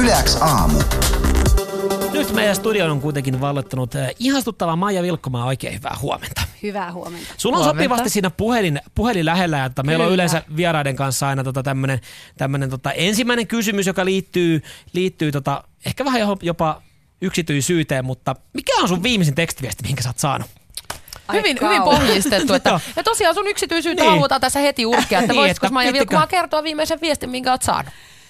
Yle X aamu. Nyt meidän studion on kuitenkin vallottanut ihastuttava Maija Vilkkomaa. Oikein hyvää huomenta. Hyvää huomenta. Sulla on sopivasti siinä puhelin lähellä, että meillä on yleensä vieraiden kanssa aina tämmöinen ensimmäinen kysymys, joka liittyy ehkä vähän jopa yksityisyyteen, mutta mikä on sun viimeisin tekstiviesti, minkä sä oot saanut? Hyvin pohjistettu. Ja tosiaan sun yksityisyyttä halutaan tässä heti urkea, että voisitko Maija Vilkkomaa kertoa viimeisen viestin, minkä oot saanut?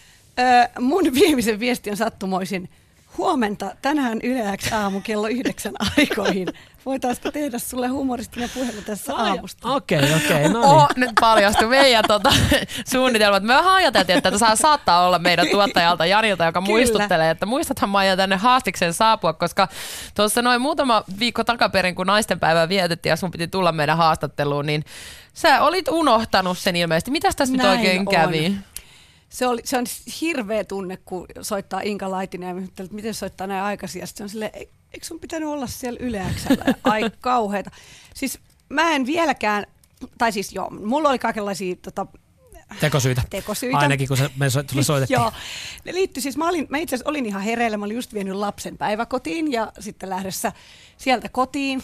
Mun viimeisen viesti on sattumoisin. Huomenta, tänään Yle X aamu kello 9 aikoihin. Voitaisiko tehdä sulle humoristinen puhelu tässä aamusta? Okei, no niin. Nyt paljastui meidän suunnitelmat. Me vähän ajateltiin, että saattaa olla meidän tuottajalta Janilta, joka muistuttelee, että muistathan Maija tänne haastikseen saapua, koska tuossa noin muutama viikko takaperin, kun naistenpäivää vietettiin ja sun piti tulla meidän haastatteluun, niin sä olit unohtanut sen ilmeisesti. Mitäs tässä nyt oikein kävi? Se on hirveä tunne, kun soittaa Inka Laitinen ja että miten soittaa näin aikaisin. Ja sitten on silleen, eikö sun pitänyt olla siellä Yle X:llä? Ai kauheeta. Siis mä en vieläkään, tai siis joo, mulla oli kaikenlaisia tekosyitä. Ainakin kun me sulle soitettiin. Joo, ne liittyi siis, mä itse asiassa olin ihan hereillä, mä olin just vienyt lapsen päiväkotiin ja sitten lähdössä sieltä kotiin.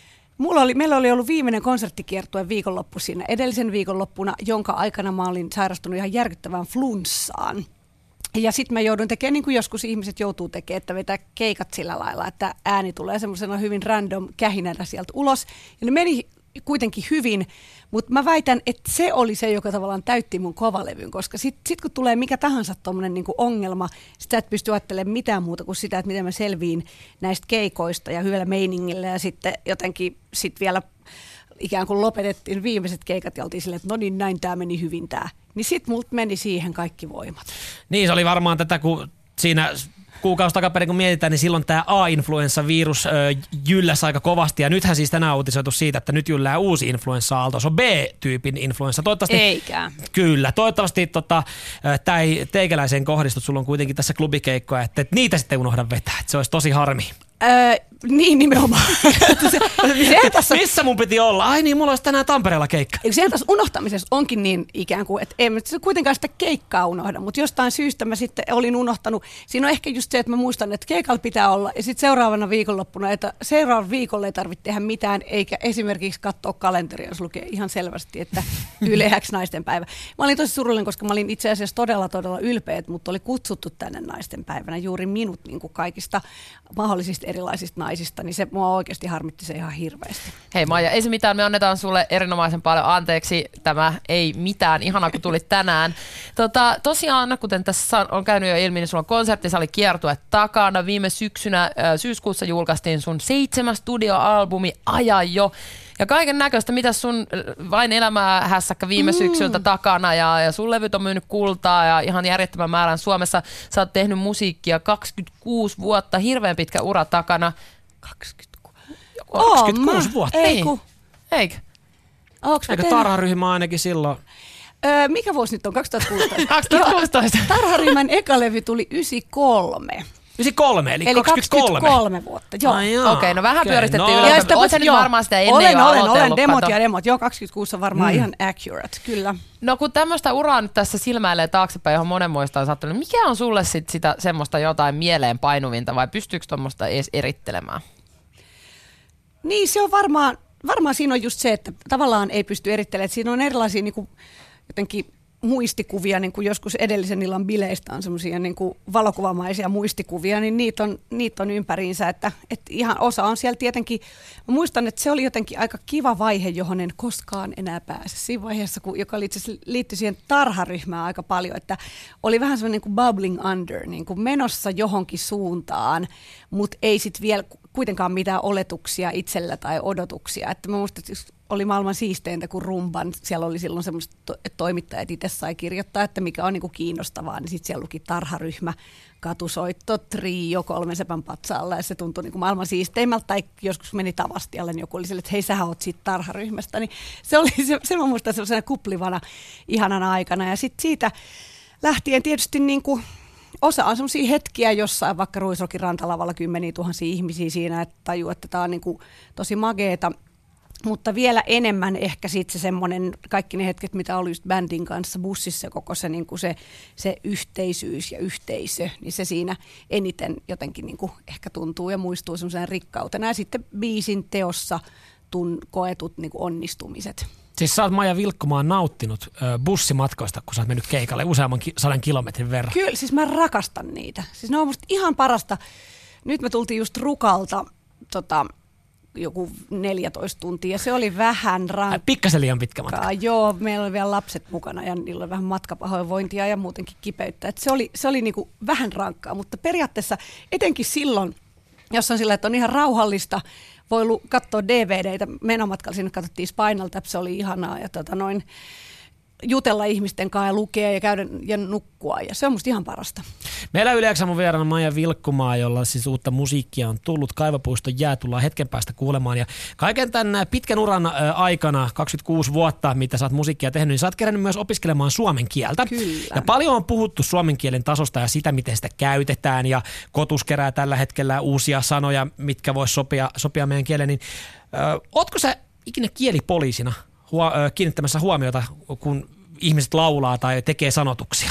Meillä oli ollut viimeinen konserttikiertue viikonloppu siinä edellisen viikonloppuna, jonka aikana mä olin sairastunut ihan järkyttävään flunssaan. Ja sitten mä joudun tekemään, niin kuin joskus ihmiset joutuu tekemään, että vetää keikat sillä lailla, että ääni tulee semmoisena hyvin random kähinänä sieltä ulos. Ja ne meni kuitenkin hyvin, mutta mä väitän, että se oli se, joka tavallaan täytti mun kovalevyn, koska sit kun tulee mikä tahansa tommonen niinku ongelma, sitä et pysty ajattelemaan mitään muuta kuin sitä, että miten mä selviin näistä keikoista ja hyvällä meiningillä ja sitten jotenkin vielä ikään kuin lopetettiin viimeiset keikat ja oltiin silleen, että no niin, näin tää meni hyvin tää. Niin sit multa meni siihen kaikki voimat. Niin, se oli varmaan tätä, kun siinä kuukausi takaperin kun mietitään, niin silloin tämä A-influenssavirus jylläsi aika kovasti. Ja nythän siis tänään uutisoitu siitä, että nyt jyllää uusi influenssa-aalto. Se on B-tyypin influenssa. Eikä. Kyllä. Toivottavasti tämä ei teikäläiseen kohdistu. Sulla on kuitenkin tässä klubikeikkoja, että niitä sitten unohda vetää. Että se olisi tosi harmi. Niin nimenomaan. Missä mun piti olla? Ai niin, mulla olisi tänään Tampereella keikka. Sen tässä unohtamisessa onkin niin ikään kuin, että en kuitenkaan sitä keikkaa unohda, mutta jostain syystä mä sitten olin unohtanut. Siinä on ehkä just se, että mä muistan, että keikalla pitää olla ja sitten seuraavana viikonloppuna, että seuraavan viikolla ei tarvitse tehdä mitään, eikä esimerkiksi katsoa kalenteria, jos lukee ihan selvästi, että Yle X naistenpäivä. Mä olin tosi surullinen, koska mä olin itse asiassa todella ylpeä, mutta oli kutsuttu tänne naistenpäivänä juuri minut niin kuin kaikista mahdollisista erilaisista naisista, niin se mua oikeasti harmitti se ihan hirveästi. Hei Maija, ei se mitään, me annetaan sulle erinomaisen paljon anteeksi. Tämä ei mitään, ihanaa kun tulit tänään. Tosiaan, kuten tässä on käynyt jo ilmi, niin sulla on konserttisali kiertue takana. Viime syksynä syyskuussa julkaistiin sun 7. studioalbumi Aja jo. Ja kaiken näköistä, mitä sun Vain elämää hässäkkä viime syksyltä takana ja sun levyt on myynyt kultaa ja ihan järjettömän määrän Suomessa. Sä oot tehnyt musiikkia 26 vuotta, hirveän pitkä ura takana. 26 vuotta? Eikö? Eikö Tarha-ryhmä ainakin silloin? Mikä vuosi nyt on? 2016? 2016. Tarha-ryhmän eka levy tuli 93. 93, eli 23 vuotta, joo. Okei, no vähän pyöristettiin ylös. Oot sä nyt varmaan sitä ennen jo aloitellut? Olen, demot. Joo, 26 on varmaan ihan accurate, kyllä. No kun tämmöistä uraa nyt tässä silmäilee taaksepäin, johon monenmoista on sattunut, niin mikä on sulle sit sitä semmoista jotain mieleen painuvinta vai pystyykö tuommoista edes erittelemään? Niin, se on varmaan siinä on just se, että tavallaan ei pysty erittelemään. Siinä on erilaisia niin kuin, jotenkin muistikuvia, niin kuin joskus edellisen illan bileistä on semmoisia niin kuin valokuvamaisia muistikuvia, niin niitä on ympäriinsä, että ihan osa on siellä tietenkin. Mä muistan, että se oli jotenkin aika kiva vaihe, johon en koskaan enää pääse. Siinä vaiheessa, joka liittyi siihen Tarha-ryhmään aika paljon, että oli vähän semmoinen niin kuin bubbling under, niin kuin menossa johonkin suuntaan, mutta ei sitten vielä kuitenkaan mitään oletuksia itsellä tai odotuksia. Että mä muistan, että oli maailman siisteintä kuin rumban. Siellä oli silloin semmoiset toimittajat itse sai kirjoittaa, että mikä on niinku kiinnostavaa. Niin sitten siellä luki Tarha-ryhmä, katusoitto, trio 3 sepän patsaalla. Ja se tuntui niinku maailman siisteimmältä. Tai joskus meni Tavastialle, niin joku oli sille, että hei, sähän oot siitä Tarha-ryhmästä. Niin se mä muistan sellaisena kuplivana, ihanana aikana. Ja sitten siitä lähtien tietysti niinku osa on sellaisia hetkiä jossain, vaikka Ruisrokin rantalavalla 10 000 ihmisiä siinä, että tajuu, että tämä on niinku tosi mageeta. Mutta vielä enemmän ehkä sitten se semmoinen, kaikki ne hetket, mitä oli just bändin kanssa bussissa, koko se, niin kuin se yhteisyys ja yhteisö, niin se siinä eniten jotenkin niin kuin ehkä tuntuu ja muistuu semmoisen rikkautena. Ja sitten biisin teossa koetut niin kuin onnistumiset. Siis sä oot Maija Vilkkumaa nauttinut bussimatkoista, kun sä oot mennyt keikalle useamman 100 kilometrin verran. Kyllä, siis mä rakastan niitä. Siis ne on musta ihan parasta. Nyt me tultiin just Rukalta joku 14 tuntia ja se oli vähän rankkaa. Pikkasen liian pitkä matka. Joo, meillä oli vielä lapset mukana ja niillä oli vähän matkapahoinvointia ja muutenkin kipeyttä. Et se oli niinku vähän rankkaa, mutta periaatteessa etenkin silloin, jos on sillä, että on ihan rauhallista, voi katsoa DVDitä. Menomatkalla sinne katsottiin Spinal Tap, se oli ihanaa ja jutella ihmisten kanssa ja lukea ja käydä ja nukkua ja se on musta ihan parasta. Meillä Yle X-aamun vieraana Maija Vilkkumaa, jolla siis uutta musiikkia on tullut. Kaivopuiston jää tullaan hetken päästä kuulemaan ja kaiken tämän pitkän uran aikana, 26 vuotta, mitä sä oot musiikkia tehnyt, niin sä oot kerännyt myös opiskelemaan suomen kieltä. Kyllä. Ja paljon on puhuttu suomen kielen tasosta ja sitä, miten sitä käytetään ja Kotus kerää tällä hetkellä uusia sanoja, mitkä vois sopia meidän kieleen. Niin, ootko sä ikinä kielipoliisina kiinnittämässä huomiota, kun ihmiset laulaa tai tekee sanotuksia?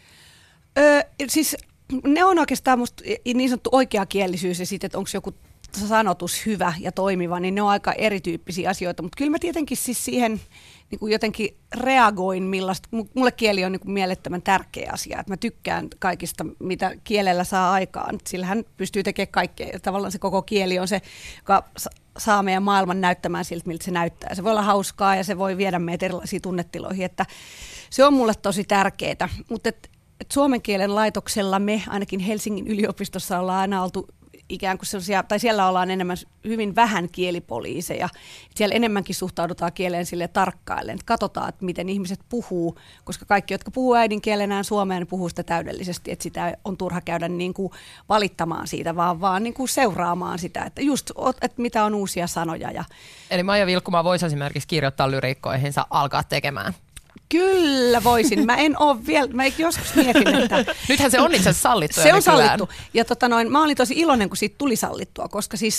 Siis ne on oikeastaan musta niin sanottu oikeakielisyys ja sitten, että onko joku sanotus hyvä ja toimiva, niin ne on aika erityyppisiä asioita. Mutta kyllä mä tietenkin siis siihen niin kuin jotenkin reagoin, millaista. Mulle kieli on niin kuin mielettömän tärkeä asia. Että mä tykkään kaikista, mitä kielellä saa aikaan. Sillähän pystyy tekemään kaikkea. Tavallaan se koko kieli on se, joka saa meidän maailman näyttämään siltä, miltä se näyttää. Se voi olla hauskaa ja se voi viedä meitä erilaisiin tunnetiloihin. Että se on mulle tosi tärkeää. Mutta suomen kielen laitoksella me ainakin Helsingin yliopistossa ollaan aina oltu ikään kuin sellaisia, tai siellä ollaan enemmän hyvin vähän kielipoliiseja. Siellä enemmänkin suhtaudutaan kieleen sille tarkkailleen, että katsotaan, että miten ihmiset puhuu, koska kaikki, jotka puhuu äidinkielenään suomea, niin puhuu sitä täydellisesti, että sitä on turha käydä niin kuin valittamaan siitä, vaan niin kuin seuraamaan sitä, että just, että mitä on uusia sanoja. Eli Maija Vilkkumaa voisi esimerkiksi kirjoittaa lyriikkoihinsa alkaa tekemään. Kyllä voisin. Mä en ole vielä, mä joskus mietin, että Nythän se on itse asiassa sallittu. Se on sallittu. Ja mä olin tosi iloinen, kun siitä tuli sallittua, koska siis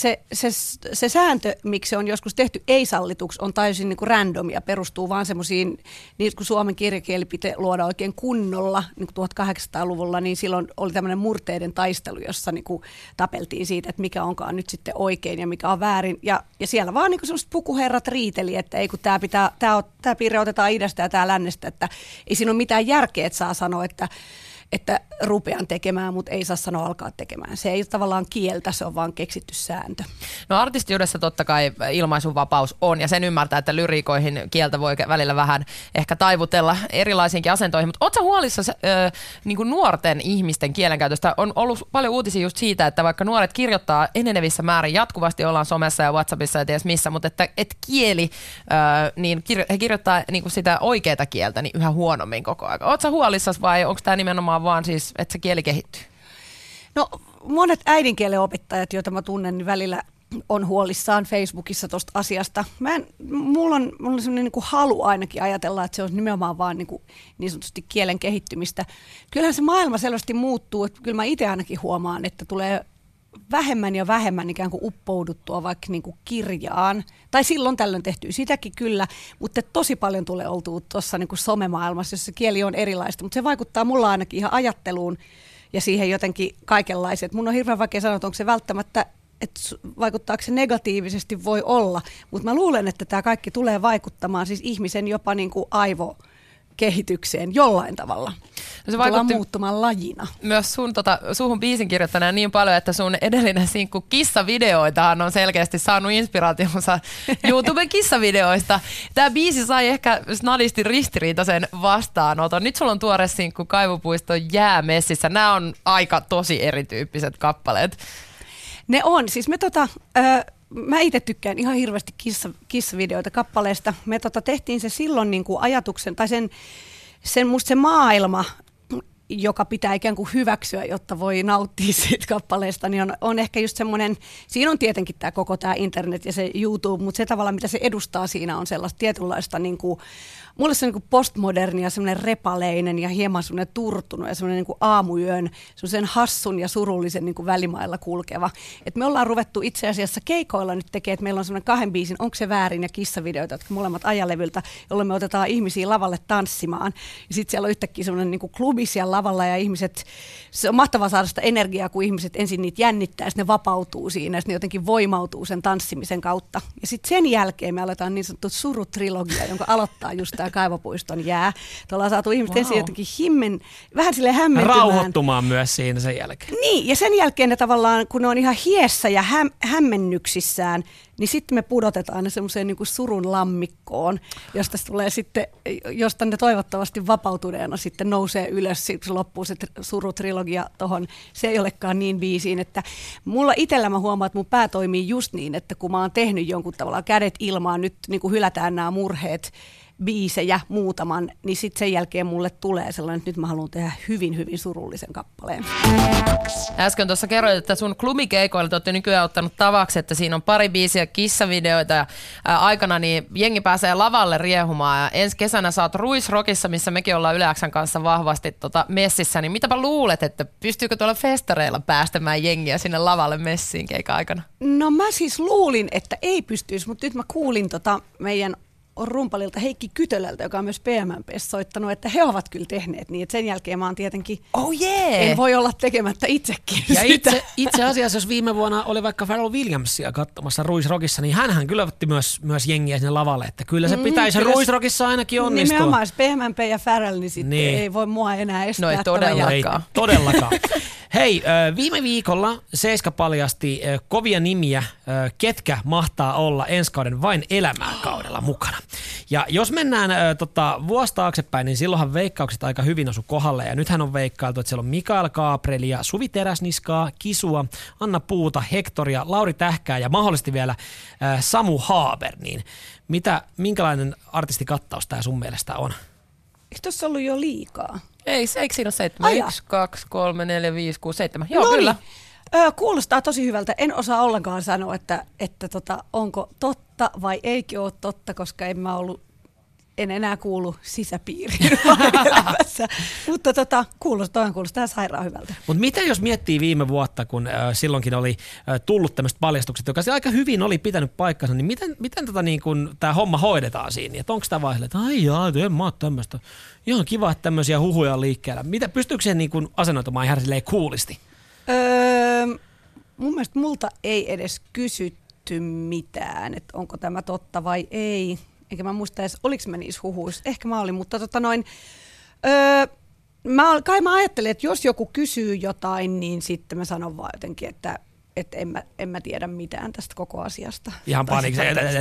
se sääntö, miksi se on joskus tehty ei-sallituksi, on täysin niin kuin random ja perustuu vaan semmoisiin, niin kun Suomen kirjakieli piti luoda oikein kunnolla niin kuin 1800-luvulla, niin silloin oli tämmöinen murteiden taistelu, jossa niin kuin tapeltiin siitä, että mikä onkaan nyt sitten oikein ja mikä on väärin. Ja siellä vaan niin kuin semmoiset pukuherrat riiteli, että ei kun tämä piirre otetaan idästä ja tämä lännestä, että ei siinä ole mitään järkeä, että saa sanoa, että rupean tekemään, mutta ei saa sanoa alkaa tekemään. Se ei ole tavallaan kieltä, se on vaan keksitty sääntö. No artistiudessa totta kai ilmaisunvapaus on, ja sen ymmärtää, että lyriikoihin kieltä voi välillä vähän ehkä taivutella erilaisiinkin asentoihin, mutta ootko sä huolissasi niin kuin nuorten ihmisten kielenkäytöstä? On ollut paljon uutisia just siitä, että vaikka nuoret kirjoittaa enenevissä määrin jatkuvasti, ollaan somessa ja WhatsAppissa ja ties missä, mutta että kieli, niin he kirjoittaa niin kuin sitä oikeaa kieltä niin yhä huonommin koko ajan. Ootko sä huolissasi vai onko tämä nimenomaan vaan siis, että se kieli kehittyy? No monet äidinkielen opettajat, joita mä tunnen, niin välillä on huolissaan Facebookissa tuosta asiasta. Mulla on sellainen niin kuin halu ainakin ajatella, että se on nimenomaan vaan niin sanotusti kielen kehittymistä. Kyllähän se maailma selvästi muuttuu, että kyllä mä itse ainakin huomaan, että tulee vähemmän ja vähemmän ikään kuin uppouduttua vaikka niin kuin kirjaan. Tai silloin tällöin tehtyy sitäkin kyllä, mutta tosi paljon tulee oltua tuossa niin kuin somemaailmassa, jossa kieli on erilaista. Mutta se vaikuttaa mulla ainakin ihan ajatteluun ja siihen jotenkin kaikenlaiset. Mun on hirveän vaikea sanoa, että onko se välttämättä, että vaikuttaako se negatiivisesti, voi olla. Mutta mä luulen, että tämä kaikki tulee vaikuttamaan siis ihmisen jopa niin kuin aivokehitykseen jollain tavalla. No se vaikutti muuttumaan lajina. Myös suhun biisin kirjoittaneen niin paljon, että sun edellinen sinkku kissavideoitahan on selkeästi saanut inspiraationsa YouTuben kissavideoista. Tämä biisi sai ehkä snadisti ristiriitaisen vastaanoton. Nyt sulla on tuore sinkku Kaivopuiston jäämessissä. Nämä on aika tosi erityyppiset kappaleet. Ne on. Siis mä itse tykkään ihan hirveästi kissavideoita kappaleesta. Me tehtiin se silloin niin kuin ajatuksen, tai musta se maailma, joka pitää ikään kuin hyväksyä, jotta voi nauttia siitä kappaleesta, niin on ehkä just semmoinen, siinä on tietenkin koko tämä internet ja se YouTube, mutta se tavalla, mitä se edustaa siinä, on sellaista tietynlaista niin kuin mulle se on niin postmoderni ja semmoinen repaleinen ja hieman semmoinen turtunut ja semmoinen niin aamuyön, semmoisen hassun ja surullisen niin välimailla kulkeva. Et me ollaan ruvettu itse asiassa keikoilla nyt tekemään, että meillä on semmoinen 2 biisin Onko se väärin ja Kissavideoita, jotka molemmat ajalevyltä, jolloin me otetaan ihmisiä lavalle tanssimaan. Ja sitten siellä on yhtäkkiä semmoinen niin klubi siellä lavalla ja ihmiset, se on mahtavaa saada sitä energiaa, kun ihmiset ensin niitä jännittää ja sitten ne vapautuu siinä ja sitten ne jotenkin voimautuu sen tanssimisen kautta. Ja sitten sen jälkeen me aletaan niin sanottu surutrilogia, jonka aloittaa just tämä Kaivopuiston jää. Ollaan saatu ihmiset ensin jotenkin vähän silleen hämmentymään. Rauhoittumaan myös siinä sen jälkeen. Niin, ja sen jälkeen ne tavallaan, kun ne on ihan hiessä ja hämmennyksissään, niin sitten me pudotetaan ne semmoiseen niin kuin surun lammikkoon, josta tulee sitten, josta ne toivottavasti vapautuneena sitten nousee ylös, kun se loppuu se surutrilogia tohon. Se ei olekaan niin biisiin, että mulla itsellä mä huomaan, että mun pää toimii just niin, että kun mä oon tehnyt jonkun tavallaan kädet ilmaan, nyt niin kuin hylätään nämä murheet, biisejä muutaman, niin sitten sen jälkeen mulle tulee sellainen, että nyt mä haluan tehdä hyvin, hyvin surullisen kappaleen. Äsken tuossa kerroit, että sun klubikeikoilla te olette nykyään ottanut tavaksi, että siinä on pari biisiä, kissavideoita ja aikana niin jengi pääsee lavalle riehumaan ja ensi kesänä sä oot Ruisrockissa, missä mekin ollaan Yle X:n kanssa vahvasti messissä, niin mitäpä luulet, että pystyykö tuolla festareilla päästämään jengiä sinne lavalle messiin keikan aikana? No mä siis luulin, että ei pystyisi, mutta nyt mä kuulin meidän rumpalilta Heikki Kytölältä, joka on myös PMMP:ssä soittanut, että he ovat kyllä tehneet niin, että sen jälkeen mä oon tietenkin, en voi olla tekemättä itsekin ja sitä. Itse asiassa, jos viime vuonna oli vaikka Pharrell Williamsia katsomassa Ruisrockissa, niin hänhän kyllä otti myös jengiä sinne lavalle, että kyllä se pitäisi Ruisrockissa ainakin onnistua. Nimenomaan, jos PMMP ja Pharrell, niin sitten ei voi mua enää estää. No ei todellakaan. Todellakaan. Hei, viime viikolla Seiska paljasti kovia nimiä, ketkä mahtaa olla ensi kauden Vain elämää kaudella mukana. Ja jos mennään vuosi taaksepäin, niin silloinhan veikkaukset aika hyvin osu kohdalle. Ja nythän on veikkailtu, että siellä on Mikael Gabrielia, Suvi Teräsniskaa, Kisua, Anna Puuta, Hektoria, Lauri Tähkää ja mahdollisesti vielä Samu Haaber. Niin minkälainen artistikattaus tämä sun mielestä on? Eikö tuossa ollut jo liikaa? Eikö siinä ole 7? 1, 2, 3, 4, 5, 6, 7. Joo, kyllä. Kuulostaa tosi hyvältä. En osaa ollenkaan sanoa, että onko totta vai eikö ole totta, koska en enää kuulu sisäpiiriin elämässä. Mutta kuulostaa sairaan hyvältä. Mutta mitä jos miettii viime vuotta, kun silloinkin oli tullut tämmöiset paljastukset, joka aika hyvin oli pitänyt paikkansa, niin miten tämä homma hoidetaan siinä? Onko tämä vaiheella, että en mä ole tämmöistä. Ihan kiva, että tämmöisiä huhuja on liikkeellä. Pystyykö se niin asennoitumaan ihan silleen coolisti? Mun mielestä multa ei edes kysytty mitään, että onko tämä totta vai ei. Enkä mä muista edes, oliko mä niissä huhuissa. Ehkä mä olin, mutta mä ajattelin, että jos joku kysyy jotain, niin sitten mä sanon vaan jotenkin, että en mä tiedä mitään tästä koko asiasta. Ihan panikse.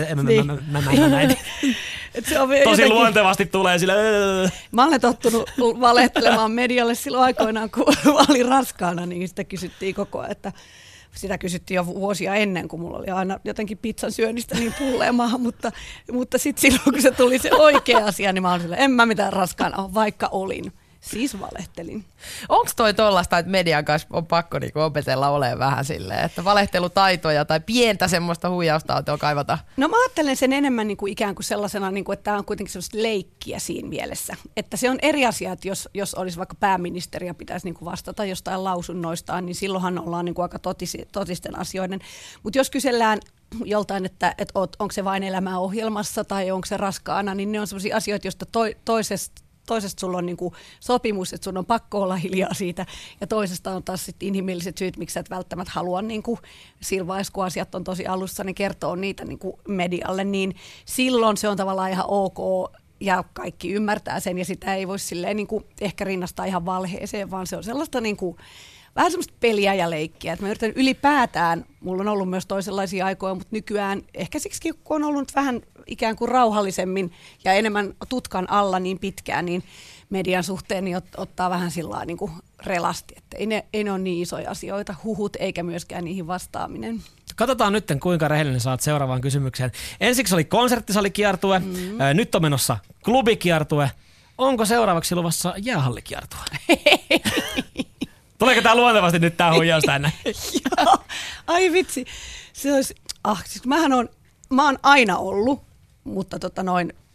Tosi luontevasti tulee sille. Mä olen tottunut valehtelemaan medialle silloin aikoinaan, kun mä olin raskaana, niin sitä kysyttiin koko ajan, että sitä kysyttiin jo vuosia ennen, kun mulla oli aina jotenkin pizzan syönnistä niin pulleemaa, mutta sitten silloin, kun se tuli se oikea asia, niin mä olin silleen, en mä mitään raskaana, vaikka olin. Siis valehtelin. Onko toi tollaista, että median kanssa on pakko niinku opetella olemaan vähän silleen, että valehtelutaitoja tai pientä semmoista huijaustaitoa kaivata? No mä ajattelen sen enemmän niinku ikään kuin sellaisena, niinku, että tämä on kuitenkin sellaista leikkiä siinä mielessä. Että se on eri asia, että jos olisi vaikka pääministeri ja pitäisi niinku vastata jostain lausunnoistaan, niin silloinhan ollaan niinku aika totisten asioiden. Mutta jos kysellään joltain, että onko se Vain elämää ohjelmassa tai onko se raskaana, niin ne on sellaisia asioita, joista toisesta sulla on niinku sopimus, että sun on pakko olla hiljaa siitä, ja toisesta on taas sit inhimilliset syyt, miksi sä et välttämättä halua niinku, sillä vaiheessa, kun asiat on tosi alussa, niin kertoo niitä niinku medialle, niin silloin se on tavallaan ihan ok, ja kaikki ymmärtää sen, ja sitä ei voi silleen niinku ehkä rinnastaa ihan valheeseen, vaan se on sellaista niinku, vähän semmoista peliä ja leikkiä. Että mä yritän ylipäätään, mulla on ollut myös toisenlaisia aikoja, mutta nykyään ehkä siksi, kun on ollut vähän ikään kuin rauhallisemmin ja enemmän tutkan alla niin pitkään, niin median suhteen niin ottaa vähän sillä niin kuin relasti. Että ei ne ole niin isoja asioita, huhut eikä myöskään niihin vastaaminen. Katsotaan nyt, kuinka rehellinen saat seuraavaan kysymykseen. Ensiksi oli konserttisalikiertue, nyt on menossa klubikiertue. Onko seuraavaksi luvassa jäähallikiertue? Tuleeko tää luontevasti nyt tää huijaus tänne? Joo, ai vitsi. Se olisi, siis mä oon aina ollut, mutta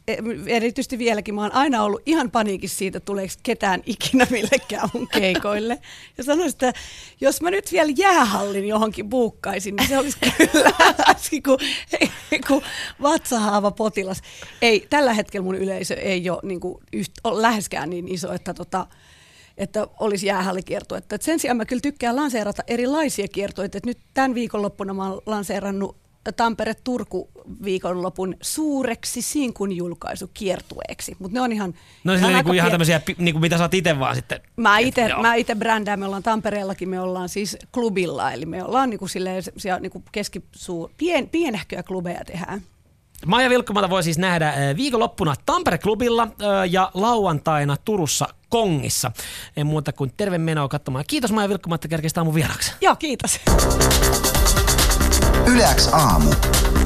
erityisesti vieläkin, mä oon aina ollut ihan paniikissa siitä, tuleeko ketään ikinä millekään mun keikoille. Ja sanoisin, että jos mä nyt vielä jäähallin johonkin buukkaisin, niin se olisi kyllä kuin vatsahaava potilas. Ei, tällä hetkellä mun yleisö ei ole niin kuin läheskään niin iso, että olisi jäähallikiertuetta. Et sen sijaan mä kyllä tykkään lanseerata erilaisia kiertueita. Et nyt tämän viikonloppuna mä oon lanseerannut Tampere-Turku viikonlopun suureksi sinkun julkaisukiertueeksi. Mutta ne on ihan... No siis ihan tämmöisiä, niinku, mitä sä oot itse vaan sitten... Mä itse brändään, me ollaan Tampereellakin, me ollaan siis klubilla, eli me ollaan niinku silleen, niinku pienehköjä klubeja tehdään. Maija Vilkkumaata voi siis nähdä viikonloppuna Tampere-klubilla ja lauantaina Turussa Kongissa. En muuta kuin terve menoa katsomaan. Kiitos Maija Vilkkumaa, että kerkesit aamun vieraksi. Joo, kiitos. Yle X aamu.